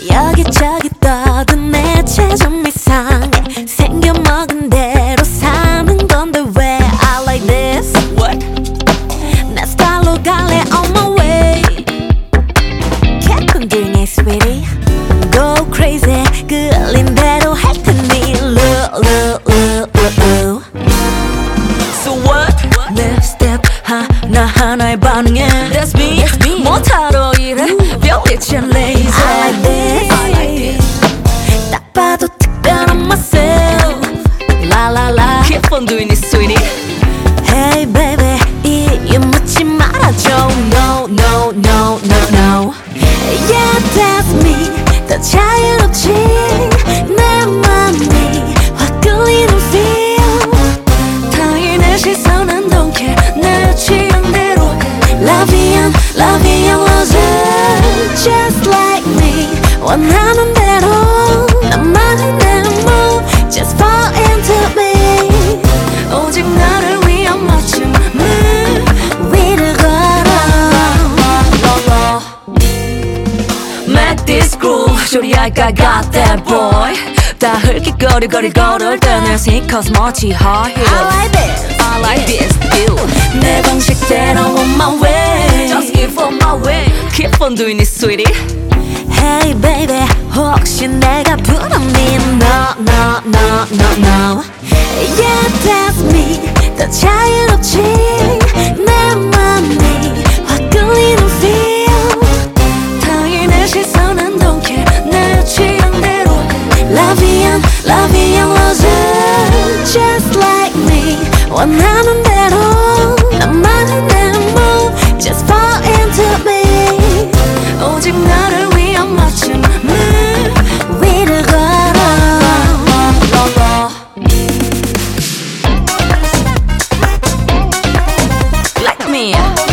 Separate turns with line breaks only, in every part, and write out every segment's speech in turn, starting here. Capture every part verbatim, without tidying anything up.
여기저기 떠든 내 체중 이상해 생겨 먹은 대로 사는 건데 왜 I like this?
What?
내 스타일로 갈래 on my way. Keep on doing it sweetie. Go crazy 끌린 대로 할 테니 look look look look look.
So what?
내 스텝 하나하나에 반응해.
That's me, that's me.
못하러 이래 별빛은 laser. I like this,
I like this.
딱 봐도 특별한 myself. La la la.
Keep on doing it, sweetie.
Hey baby 이유 묻지 말아줘. No no no no no. Yeah that's me. 더 자유롭지 내 맘이 확 끌리는 feel. 타인의 시선은 don't care 내 취향대로 해. La vie en la vie en rose. Just like me 원하는 대로 나만의 내 move. Just fall into me. 오직 나를 위한 맞춤을 위를 걸어.
Make this groove. Shorty, I got, got that boy. 다 흘깃거리거리 걸을 때 내 sneakers 멋지 high heel.
I like this.
I like this, you.
내 방식대로 on my way.
Just give on my way. Keep on doing it, sweetie.
Hey baby 혹시 내가 부럽니? No no no no no. Yeah that's me. 더 자유롭지 내 맘이 확 끌리는 feel. 타인의 시선은 don't care 내 취향대로 해. La vie en la vie en rose. Just like me 원하는 대로 나만의 내 move. Just fall into me. 오직 나를 위한 맞춤을 위를 걸어.
Like me.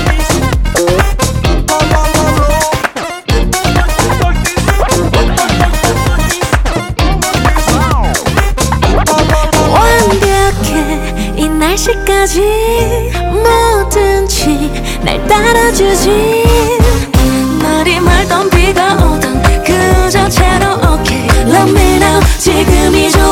완벽해 이 날씨까지 뭐든지 날 따라주지. 말이 말던 비가 오던 그 자체로 okay. Let me know 지금이 좋아.